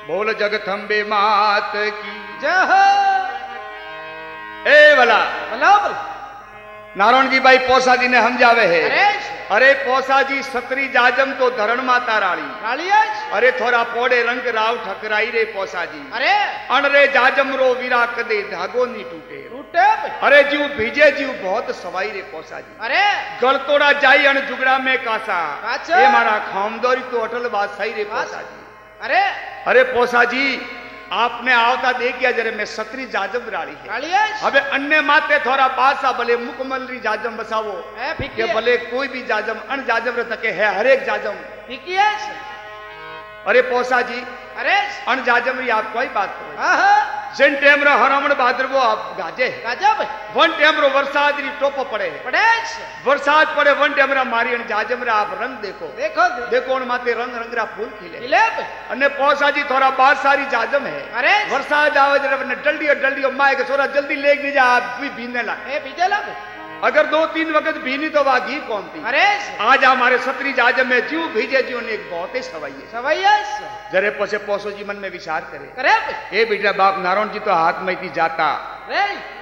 बोल जगदम्बे मात की जय हो। ए भला भला भला नारायण जी भाई पोसा जी ने हम जावे है। अरे अरे पोसा जी सतरी जाजम तो धरण माता राड़ी कालियाज। अरे थोड़ा पोड़े रंग राव ठकराई रे पोसा जी अरे अण रे जाजम रो वीरा कदे धागो नी टूटे टूटे। अरे जीव भीजे जीव बहुत सवाई रे पोसा जी अरे गलतोड़ा जाई अण जुगड़ा में कासा काचा। ए मारा खामदोरी तो अटल बात सही रे पोसा जी। अरे अरे पोसा जी आपने आवता देखिया जरे मैं सतरी जाजम राड़ी है कालियाज। अबे अन्य माते थोड़ा बादशाह भले मुकमलरी जाजम बसावो ए के फिकिए भले कोई भी जाजम अन जाजम रे तके है हर एक जाजम। फिकिएस। अरे पोसा जी अरे अन जाजम री आप कोई बात करो आहा जिन टेम रो हरमण भाद्रवो आप गाजे गजब वन टेम रो बरसात री टोपो पड़े पड़ेस। बरसात पड़े वन टेम रा मारी अन जाजम रा आप रंग देखो देखो देखो उन माते रंग रंग रा फूल खिले किलेब। अन्य पोसा जी थोड़ा बात सारी जाजम है अरे बरसात आवे जरा ने जल्दी माए के सोरा जल्दी लेक नहीं जा आप भी भीने ला ए बीजे लब। अगर 2-3 वक्त भीनी तो वागी कौन थी। अरे आज हमारे सतरी जाजम में जीव भीजे जीव ने एक बहुत ही सवाई है सवैयस। जरे पसे पोसो जी मन में विचार करे करे ए बेटा बाप नारायण जी तो हाथ में थी जाता रे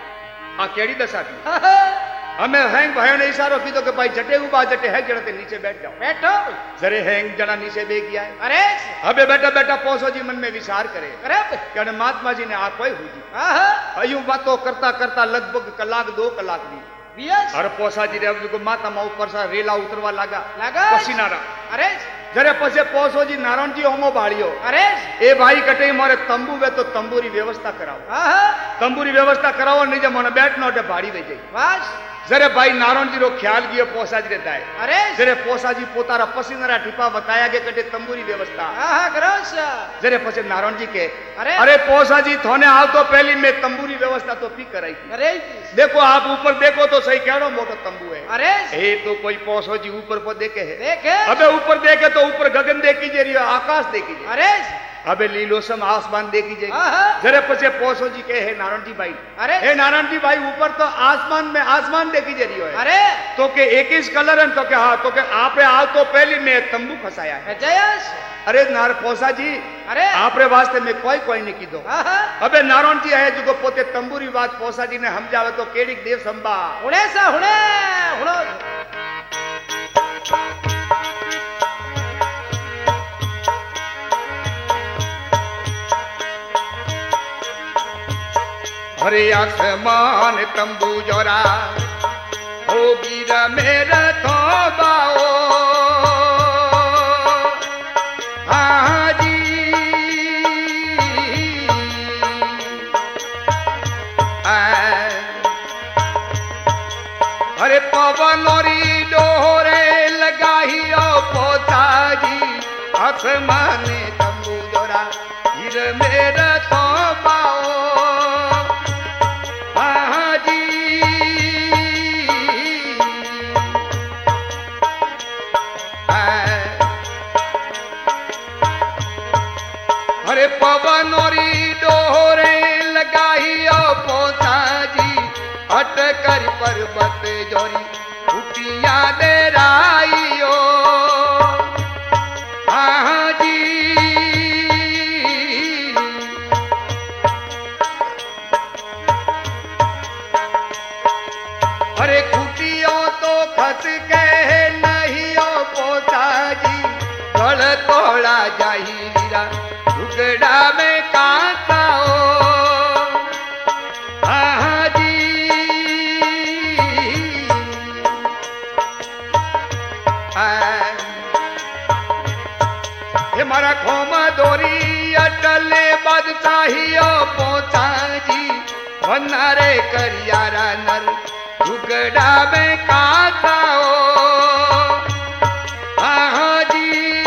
आ केड़ी दशा थी आहा हमें हैंग भाई ने इशारो की तो कि भाई जटे उबा जटे है जड़ते नीचे बैठ जाओ बैठो। जरे हैंग जना नीचे बे गया है अरे अबे बेटा बेटा पोसो जी मन में विचार करे करे कि महात्मा जी ने आप हुई जी आहा अयूं बातों करता करता लगभग कलाक 2 कलाक दी बियस। और पोसा जी ने को माता मा ऊपर सा रेला उतरवा लगा पसीना रा अरे जरे पसे पोसो जी नारायण जी होमो बाड़ियो अरे ए भाई कटे मोरे तंबू वे तो तंबूरी व्यवस्था कराओ आहा तंबूरी व्यवस्था कराओ निजे मन बैठनो अटे बाड़ी वे जाई बस। जरे भाई नारायण जी रो ख्याल कियो पोसा जी रे दाए अरे जरे पोसा जी पोतारा पसीना टिपा बताया के कटे तंबूरी व्यवस्था आहा ग्रोस। जरे पसे नारायण जी के अरे अरे पोसा जी थोने आओ तो पहली मैं तंबूरी व्यवस्था तो पी कराई थी अरे देखो आप ऊपर देखो तो सही केड़ो मोटो तंबू है अरे ए तो कोई पोसो जी ऊपर को देखे है देखे अबे ऊपर देखे तो ऊपर गगन देखी जे रही आकाश देखी जे अरे अबे लीलोसम आसमान देखी जे आहा जरे पछे पोसो जी के है नारायण जी भाई अरे हे नारायण जी भाई ऊपर तो आसमान में आसमान देखी जे रही है अरे तो के 21 कलर है तो के हाँ तो के आपे आओ तो पहली मैं तंबू फसाया है जयस। अरे नार पोसा जी अरे आपरे वास्ते में कोई नहीं की दो आहा अबे नारायण जी है जो पोते तंबूरी बात पोसा जी ने हम जावे तो केड़ी देव संभा हुणे सा हुणे हुणो। हरे आसमान तंबू जोरा हो गिरा मेरा तो बाओ हाँ जी अरे पवनोरी डोरे लगाइयो पोता जी आसमान तंबू जोरा गिर मेरा तो बाओ अरे पवनोरी डोरे लगाइयो पोता जी हट कर पर्वत जोरी उठिया दे राइयो हाँ जी अरे खुटियो तो खत के नहीं हो पोता जी गल तोड़ा जाही टुकड़ा में कांटा हो हाँ जी हमारा खोमा दोरी अटले बादशाहियो पोता जी वनारे करियारा नर टुकड़ा में कांटा हो हाँ जी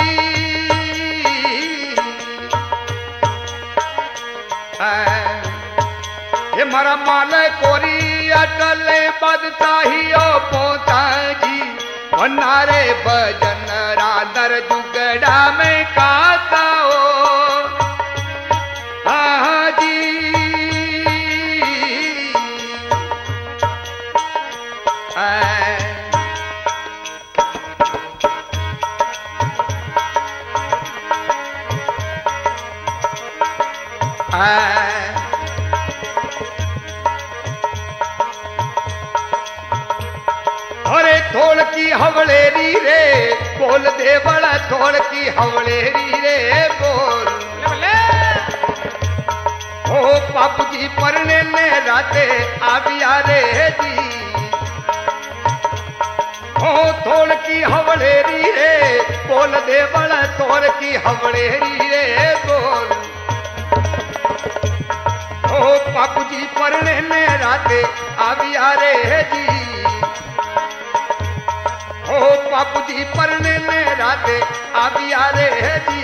ये मारा माल कोरी अटले बादशाहियो पोता जी वनारे भजन राधर जुगड़ा में काता हो हाँ जी अरे थोड़ की हवलेरी रे बोल दे बड़ा थोड़ की हवलेरी रे बोल ओ बापू जी परने ने राते आबिया रे जी ओ थोड़ की हवलेरी रे बोल दे बड़ा थोड़ की हवलेरी रे बोल ओ बापू जी परने ने राते आबिया रे जी ओ बापू जी परने ने राते आबिया रे जी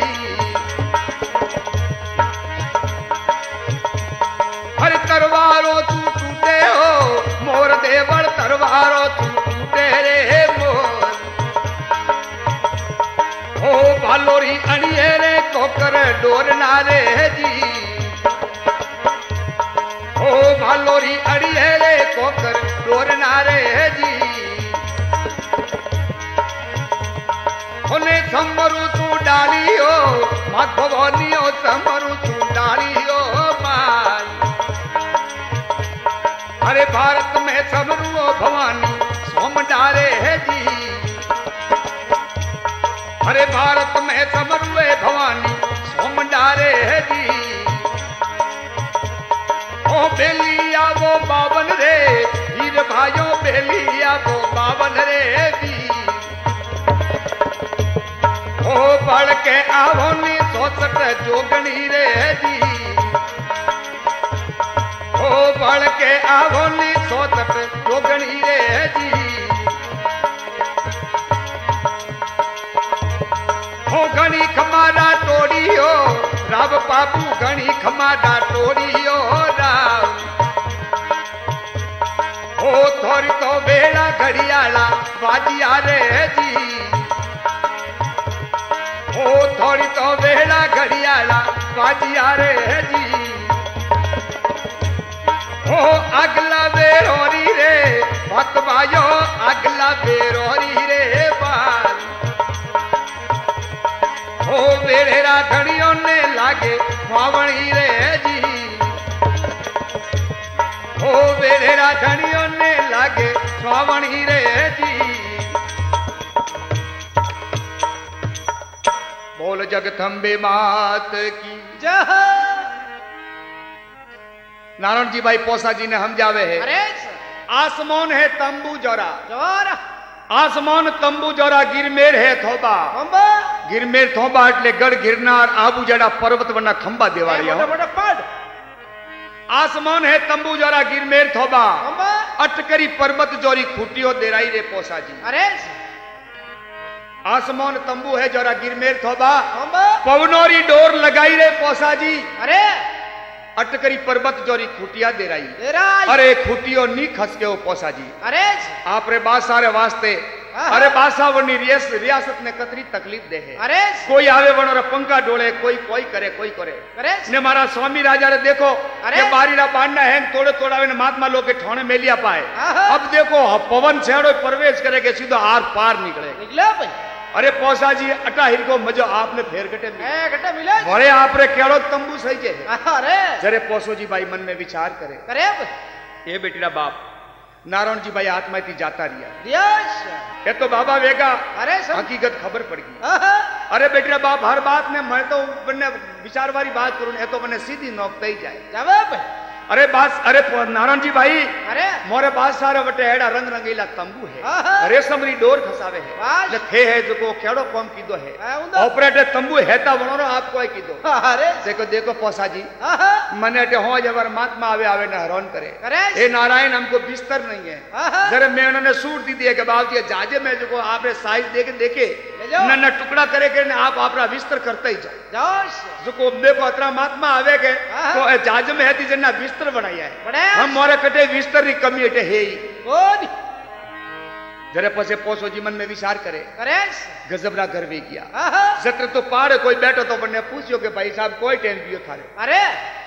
हर तरवारों तू टूटे हो मोर देवल तरवारों तू टूटे रे मोर ओ भालोरी अड़िए रे कोकर डोरना रे जी ओ भालोरी अड़िए रे कोकर डोरना रे जी ओने समरू तू डालियो मां भवानियो समरू तू डालियो मां अरे भारत में समरू भवानी सोम डारे है जी अरे भारत में समरू भवानी सोम डारे है जी ओ बेलिया वो बावन रे हीर भाइयों बेलिया वो बावन रे जी ओ बढ़ के आवोनी सोचट जोगणी रे जी ओ बढ़ के आवोनी सोचट जोगणी रे जी ओ घणी खमारा टोड़ियो राव बाबू घणी खमारा टोड़ियो राव ओ थोड़ी तो बेड़ा घड़ियाला बाजिया रे जी ओ थोड़ी तो बेड़ा घड़ियाला बाजिया रे जी ओ अगला बेरोरी रे भक्त भाइयो अगला बेरोरी रे बाल ओ बेड़ेरा घड़ियों ने लागे मावणी रे जी ओ बेड़ेरा घड़ियों ने लागे मावणी रे जी बोल जगदम्बे मात की जय नारायण जी भाई पोसा जी ने हम जावे है अरे आसमान है तंबू जोरा जोरा आसमान तंबू जोरा गिरमेर है थोबा खंबा गिरमेर थोबा એટલે ગઢ ગિરનાર આબુ જડા પર્વત વરના ખંબા દેવાળિયા मोटा मोटा पड़ आसमान है तंबू जोरा गिरमेर थोबा खंबा अटकरी पर्वत जोरी खूटियो देराई रे पोसा जी अरे आसमान तंबू है जोरा गिरमेर थोबा खंबा पवनोरी डोर लगाई रे पोसा जी अरे अटकरी पर्वत जोरी खूटिया देराई तेरा अरे खूटियो नी खस के वो पोसा जी अरे आपरे बासारे वास्ते अरे बासावनी रियासत ने कतरी तकलीफ दे है अरे कोई आवे वनो पंखा डोले कोई कोई करे अरे ने मारा स्वामी राजा रे देखो अरे ये बारीरा बांधना है तोड़े तोड़ावे ने महात्मा लोग के ठोने में लिया पाए आहा। अब देखो पवन छेड़ो प्रवेश करे के सीधो आर पार निकले निकला भाई अरे पोसा जी अटा हिर को मजो आपने फेर कटे ए घटा मिला बड़े आपरे केड़ो तंबू सही जे अरे जरे पोसो जी भाई मन में विचार करे करे ये बेटीरा बाप नारायण जी भाई आत्मा थी जाता रिया दियाश ये तो बाबा वेगा अरे सब हकीकत खबर पड़ गई आहा। अरे बेटा बाप हर बात ने मैं तो बन्ने विचार वाली बात करूं ये तो बन्ने सीधी नौकते ही जाए जवाब अरे बात अरे नारायण जी भाई अरे मोरे बात सारे वटे एड़ा रंग रंगीला तंबू है आहा। रेशमरी डोर खसावे है वाह। ले थे है जो को केड़ो कौम कीदो है उंदा। ऑपरेटर तंबू हेता वणोरो आपको है कीदो अरे देखो देखो पोसा जी आहा। मने अटे हो जबर महात्मा आवे आवे न हैरान करे करे ए नारायण हमको बिस्तर नहीं है आहा। जरा मैं उन्होंने सूट दी दिए के बाबू जी जाजे में जो आपने साइज देके देखे ले जाओ। न टुकड़ा करे के आप अपना बिस्तर करते ही जाओ जोश जो को देखो अतरा महात्मा आवे के आहा। तो ए जाज में है ती जना बिस्तर बनाया है बड़े हम मोरे कटे बिस्तर री कमी अटे है ही कोनी जरे पसे पोसो जी मन में विचार करे करे गजबरा घर वे गया आहा। जत्र तो पाड़े कोई बैठो तो बने पूछियो के भाई साहब कोई टेम पियो थारे अरे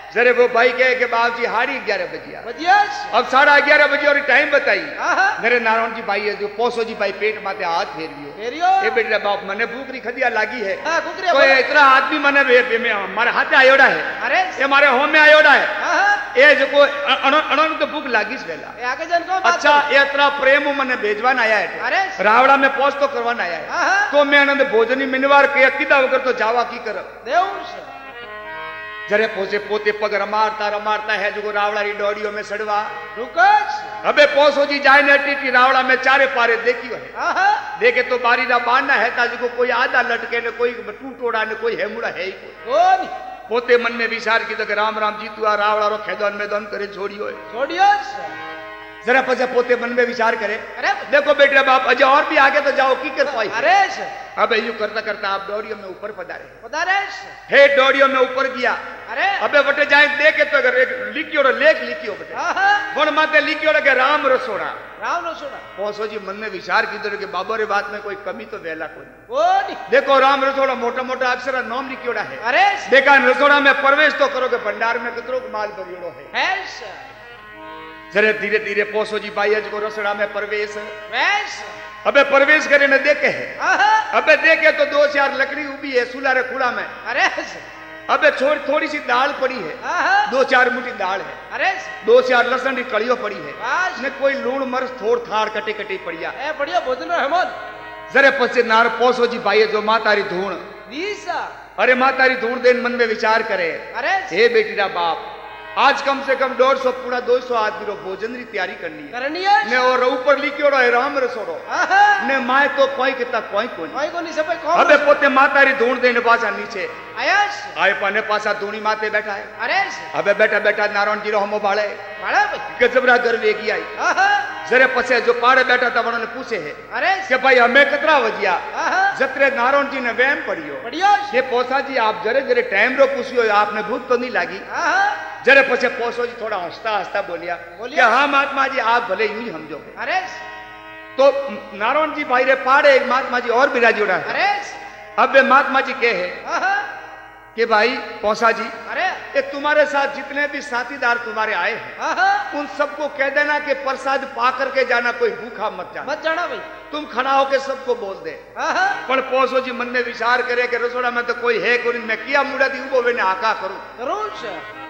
जरे वो भाई कहे कि बाप जी 11:30 बजिया बजियस अब 11:30 बजे और टाइम बताई आहा मेरे नारायण जी भाई है जो पोसो जी भाई पेट माते हाथ फेरियो फेरियो ए बेटा बाप मने भूख री खदिया लागी है हां कुकरे तो ये इतना आदमी मने में हमारे हाथे आयोड़ा है अरे ये हमारे होम में आयोड़ा है आहा ये जो को अणन तो भूख लागी वेला ए आगे जन को बात अच्छा ये इतना प्रेम मने भेजवान आया है अरे रावड़ा में पोस्ट तो करवान आया है आहा तो मैं आनंद भोजनी मिनवार के किदा वगर तो जावा की कर देउस जरे पोसे पोते पग रमारता है जो रावड़ा री डोडियो में सड़वा रुकस अबे पोसो जी जाए ने टीटी रावड़ा में चारे पारे देखियो है आहा देखे तो बारी ना बांधना है ताजी को कोई आधा लटके ने कोई टूटोड़ा ने कोई हेमुड़ा है ही कोई कोन पोते मन में विचार की तो राम राम जीतू आ रावड़ा रो खेदन में दन करे छोड़ियो है छोड़ियस जरा पछे पोते मन में विचार करे अरे देखो बेटे बाप अजय और भी आगे तो जाओ की कर पाई अरे अबे यूं करता करता आप डोरियो में ऊपर पधारे पदारेस हे डोरियो में ऊपर गया अरे अबे बटे जाए देखे तो अगर एक लिखियो लेख लिखियो बटे आहा वन माते लिखियो के राम रसोड़ा राम नो सुना पोसो जी मन में विचार की तरह के बाबा रे बात में कोई कमी तो वेला कोई कोन देखो राम रसोड़ा मोटा मोटा अक्षर नाम लिखियोड़ा है अरे देखा रसोड़ा में प्रवेश तो करोगे भंडार में कितरो माल भरियोड़ो है हैस जरे धीरे धीरे पोसो जी भाई को रसोड़ा में प्रवेश वैस अबे प्रवेश करे न देखे है आहा अबे देखे तो 2-4 लकड़ी उभी है सुलारे खुड़ा में अरे अबे थोड़ी सी दाल पड़ी है आहा 2-4 मुट्ठी दाल है अरे 2-4 लहसुन की कड़ियो पड़ी है वास ने कोई लूण मर्च थोड़ थाड़ कटे कटे पड़िया ए बढ़िया भोजन रो हेमन जरे पछे नार पोसो जी भाई जो मातारी धूण दीसा अरे मातारी धूण देन मन में विचार करे अरे हे बेटी रा बाप आज कम से कम 150 पूरा 200 आदमी रो भोजन री तैयारी करनी है करनियस ने और ऊपर लिखियो है राम रसोड़ो आहा ने माए तो कोई किता कोई कोनी कोई को नहीं सब कौन अबे पोते मातारी धूण देने पासा नीचे आयस आए पाने पासा धूणी माते बैठा है अरे अबे बैठा बैठा नारायण जी रो हमो बाळे बड़ा गजबरा घर वेगी आई आहा जरे पछे जो पाड़े बैठा था उन्होंने पूछे है अरे कि भाई हमें कतरा वजिया आहा जत्रे नारायण जी ने वहम पड़ियो बढ़िया ये पोसा जी आप जरे जरे टाइम रो पूछियो आपने भूख तो नहीं लागी आहा जरे पछे पोसो जी थोड़ा हंसता हंसता बोलिया कि हाँ महात्मा जी आप भले यूं ही समझोगे अरे तो नारायण जी भाई रे पाड़े एक महात्मा जी और बिराजी उड़ा है अरे अब वे महात्मा जी के है आहा कि भाई पोसा जी अरे ये तुम्हारे साथ जितने भी साथीदार तुम्हारे आए हैं आहा उन सबको कह देना कि प्रसाद पा करके जाना कोई भूखा मत जाना मत जाना भाई तुम खड़ा होके सबको बोल दे आहा पर पोसो जी मन में विचार करे कि रसोड़ा में तो कोई है कोई मैं किया मुड़ा दी वो मैंने आका करूं रोज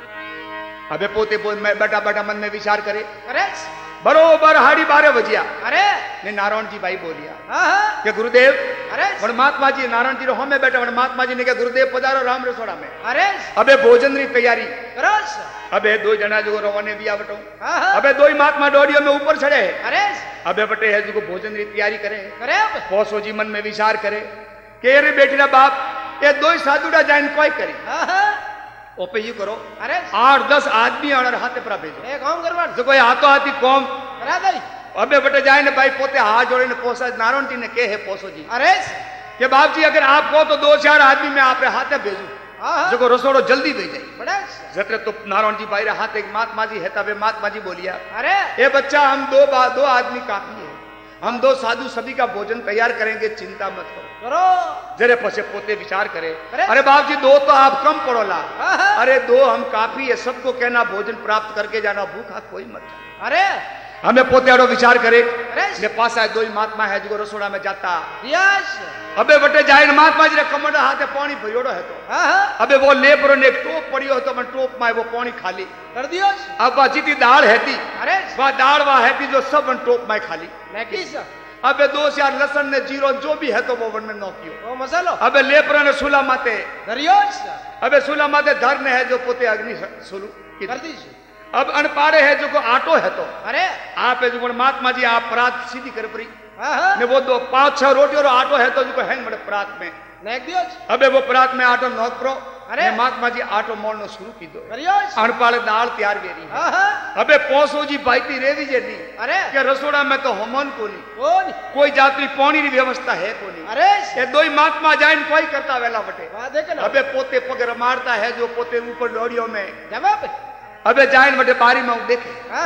अबे पोते पोते मैं बैठा बैठा मन में विचार करे अरे बरोबर 12:30 बजिया अरे ने नारायण जी भाई बोलिया आहा कि गुरुदेव अरे वन महात्मा जी नारायण जी रो हम में बैठा वन महात्मा जी ने कहा गुरुदेव पधारो राम रसोड़ा में अरे अबे भोजन री तैयारी रस अबे 2 जना जो रवाने भी आवटो आहा अबे 2 ही महात्मा डोडियो में ऊपर चढ़े है अरे अबे बटे है जो भोजन की तैयारी करे अरे पोसो जी मन में विचार करे के रे बेटी रा बाप ये 2 ही साधुड़ा जाइन कोई करी आहा ओपे यू करो अरे 8-10 आदमी और हाथे पर भेजो ए काम करवान जो कोई हाथों हाथी कौम करा दई अबे बटे जाए ने भाई पोते हाथ जोड़े ने पोसा नारायण जी ने के है पोसो जी अरे कि बाप जी अगर आप कहो तो 2-4 आदमी मैं आपरे हाथे भेजू आहा जो को रसोड़ो जल्दी भेज जाई बड़ा जत्रे तो नारायण जी भाई रे हाथ एक महात्मा जी है तबे महात्मा जी बोलिया अरे ए बच्चा हम 2 आदमी काफी है हम 2 साधु सभी का भोजन तैयार करेंगे चिंता मत करो करो जरे पछे पोते विचार करे अरे अरे बाप जी 2 तो आप कम पड़ोला आहा अरे 2 हम काफी है सबको कहना भोजन प्राप्त करके जाना भूखा कोई मत जाना अरे हमें पोते आड़ो विचार करे अरे ने पास आए 2 ही महात्मा है जो रसोड़ा में जाता रियाज अबे बटे जाए महात्मा जी रे कमंडा हाथे पानी भरियोड़ो है तो आहा अबे वो लेबरो ने एक टोप पड़ियो तो मन टोप में वो पानी खाली कर दियो अब जितनी दाल हैती अरे वह दाल वह हैती जो सब वन टोप में खाली नेकिस अबे 2-4 लहसुन ने जीरो जो भी है तो वो वन में नौकियो ओ मसालो अबे लेपरा ने सुला माते दरियोज अबे सुला माते धर्म है जो पोते अग्नि सुलू कर दीजिए अब अनपाड़े है जो को आटो है तो अरे आप है जो महात्मा जी आप परात सीधी कर परी आहा ने वो 5-6 रोटी और आटो है तो जो को हैंग बड़े परात में नेक दियोज अबे वो परात में आटो नौक प्रो अरे ने महात्मा जी आटो मोड़नो शुरू की दो दरियोज अनपाड़े दाल तैयार वेरी है आहा अबे पोसो जी बाईती रेवी जेडी अरे के रसोड़ा में तो होमन को नहीं कौन कोई जात्री पानी की व्यवस्था है को नहीं अरे ये 2 ही महात्मा जाइन कोई करता वेला बटे वाह देख ना अबे पोते पग मारता है जो पोते ऊपर डोरियो में जवाब अबे जाइन बटे बारी में देखे आहा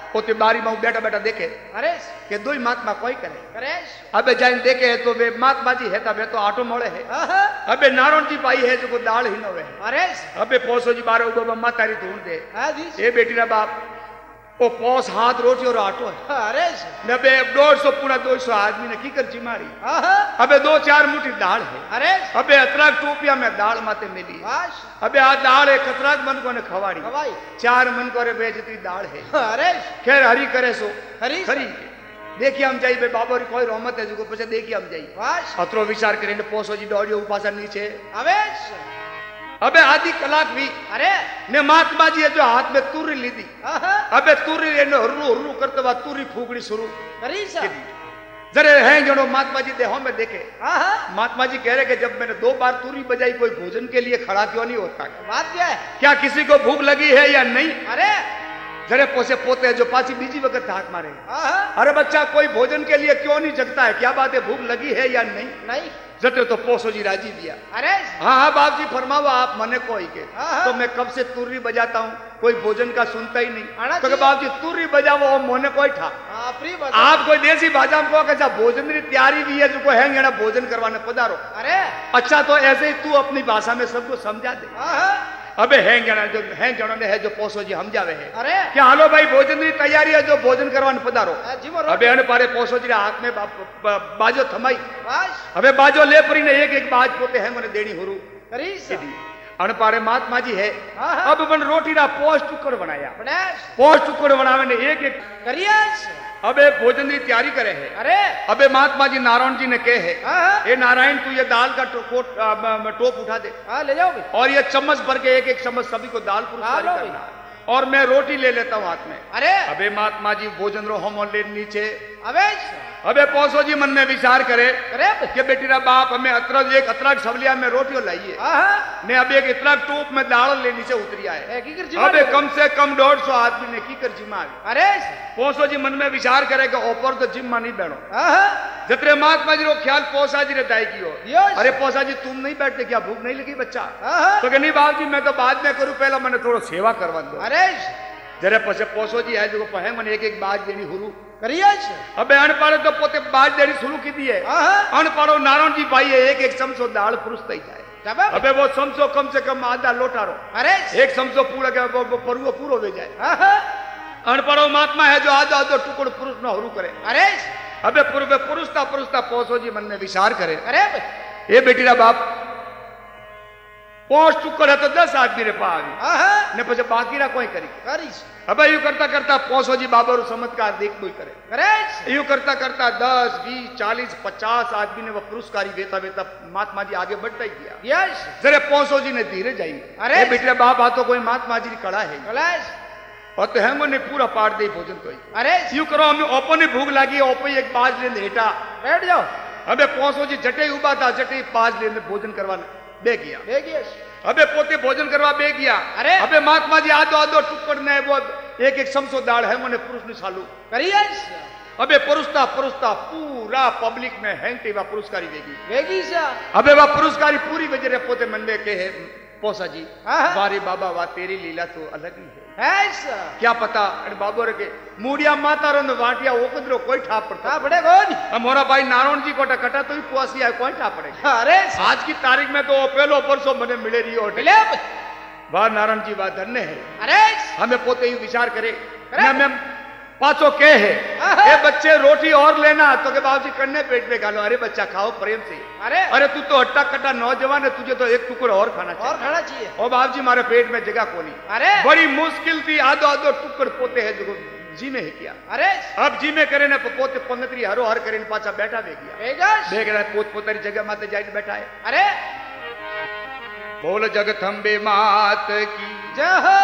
પોતે બારીમાં બેઠા બેઠા દેખે अरे કે દોઈ મહાત્મા કોઈ કરે अरे अबे जाइन देखे तो वे महात्मा जी है तबे तो आटो मोड़े है अबे नारायण जी पाई है जो को दाल ही न वे अरे अबे पोसो जी बारे उबो मां तारी ढूंढ दे आदि ए बेटी रा बाप ओ पोस हाथ रोटी और आटो है अरे नबे 150 पुना 200 आदमी ने की कर चिमारी अबे 2-4 मुट्ठी दाल है अरे अबे अतराक टोपिया में दाल माते मिली वाश अबे आ दाल है कतराक मन को ने खवाड़ी हवाई 4 मन को रे बेजती दाल है अरे खैर हरी करे सो हरी खरी देखिए हम जाई बे बाबा री कोई रहमत है जो पछे देखिए हम जाई वाश अतरो विचार करीने पोसो जी दौड़ियो पासा नीचे अबे अबे आधी कलाक भी अरे ने महात्मा जी जो हाथ में तुरी ली दी अबे तुरी रे ने हुरु हुरु करते बाद तुरी फूकनी शुरू करी सा जरे हैं जनो महात्मा जी देहों में देखे महात्मा जी कह रहे कि जब मैंने 2 बार तुरी बजाई कोई भोजन के लिए खड़ा क्यों नहीं होता बात क्या है क्या किसी को भूख लगी है या नहीं अरे जरे पोसे पोते जो पासी बीजी वक्त हाथ मारे अरे बच्चा कोई भोजन के लिए क्यों नहीं जगता है क्या बात है भूख लगी है या नहीं नहीं जटे तो पोसो जी राजी दिया अरे हाँ बाप जी फरमाओ आप मने कोई के तो मैं कब से तुर्री बजाता हूँ कोई भोजन का सुनता ही नहीं तो बाप जी तुर्री बजाओ मोने कोई था आप कोई देसी भाषा में कहो भोजन की तैयारी भी है जो को है ना भोजन करवाने पधारो अरे अच्छा तो ऐसे ही तू अपनी भाषा में सबको समझा दे अबे हैं जनो ने है जो पोसो जी हम जावे है अरे क्या हालो भाई भोजन की तैयारी है जो भोजन करवाने पधारो अबे अन पारे पोसो जी हाथ में बाजो थमाई अबे बाजो ले परी ने एक बाज पोते है मने देनी हुरु करी अनपारे महात्मा जी है अब बन रोटी रा पोस्ट टुकड़ बनाया पोस्ट टुकड़ बनावे ने एक करिया अबे भोजन की तैयारी करे है अरे अबे महात्मा जी नारायण जी ने कहे है ए नारायण तू ये दाल का टोप उठा दे ले जाओ और ये चम्मच भर के एक चम्मच सभी को दाल पुरस्कार करना और मैं रोटी ले लेता हूँ हाथ में अरे अबे महात्मा जी भोजन रो हम ले नीचे अबे पोसो जी मन में विचार करे कि बेटी रा बाप हमें एक अतराक सबलिया में रोटियों लाइए ने अब एक इतना टोप में दाल ले नीचे उतरिया है अबे कम से कम 150 आदमी ने की कर जिमा अरे पोसो जी मन में विचार करे कि ऊपर तो जिम मा नहीं बैठो जतरे महात्मा जी रो ख्याल पोसा जी ने दाई की हो अरे पोसा जी तुम नहीं बैठते क्या भूख नहीं लगी बच्चा तो नहीं बाप जी मैं तो बाद में करूँ पहला मैंने थोड़ा सेवा करवा दो अरे जरे पछे पोसो जी है जो पहे मन एक बाज देनी हुरू करिए अबे अनपाड़ो तो पोते बाज देनी शुरू की दी है अनपाड़ो नारायण जी भाई है एक चमचो दाल पुरुष ही जाए अबे वो चमचो कम से कम आधा लोटारो अरे एक चमचो पूरा क्या परुओ पूरो हो जाए अनपढ़ो महात्मा है जो आधा आधो टुकड़ पुरुष न हरू करे अरे अबे पूर्व पुरुषता पोसो जी मन में विचार करे अरे ये बेटी रा बाप 5 टुकड़ है तो 10 आदमी रे पा ने पछे बाकी रा कोई करी अबे यू करता करता पोसो जी बाबा रो चमत्कार देख कोई करे यू करता करता 10 20 40 50 आदमी ने वो पुरस्कारी वेता वेता महात्मा जी आगे बढ़ता ही गया जरे पोसो जी ने धीरे जाई अरे बेटी रा बाप आ तो कोई महात्मा जी की कड़ा है और तो हम ने पूरा पाट दे भोजन तो अरे यू करो हमें ओपन ही भूख लगी ओपन एक बाज लेने हेटा बैठ जाओ अबे पोसो जी जटे उबा था जटे बाज लेने भोजन करवाने बे गया अबे पोते भोजन करवा बे गया अरे अबे महात्मा जी आधो आधो टुकड़ ने वो एक चमचो दाल है मने पुरुष ने चालू करिए अबे पुरुषता पूरा पब्लिक में हैंटी वा पुरस्कारी वेगी अबे वा पुरस्कारी पूरी वजह पोते मन में के है पोसा जी वारे बाबा वा तेरी लीला तो अलग ही है क्या पता बाबो रे के मूडिया माता रो वाटिया ओकद्रो कोई ठा पड़ता पड़े कौन मोरा भाई नारायण जी को कटा तो ही पुआसी है कोई ठा पड़ेगा अरे आज की तारीख में तो पहलो परसों मने मिले रही हो मिले वाह नारायण जी वाह धन्य है अरे हमें पोते ही विचार करे मैं पाचो के है ये बच्चे रोटी और लेना तो के बाबू जी कन्ने पेट में गालो अरे बच्चा खाओ प्रेम से अरे तू तो हट्टा कट्टा नौजवान है तुझे तो एक टुकड़ और खाना चाहिए और बाबू जी हमारे पेट में जगह कोनी अरे बड़ी मुश्किल थी आधो आधो टुकड़ पोते है जो जी में है किया अरे अब जी में करे ना पोते पंगतरी हरो हर करे पाचा बैठा बेगिया पोत पोतारी जगह माते जाके बैठा है अरे बोल जगथम्बे मात की जय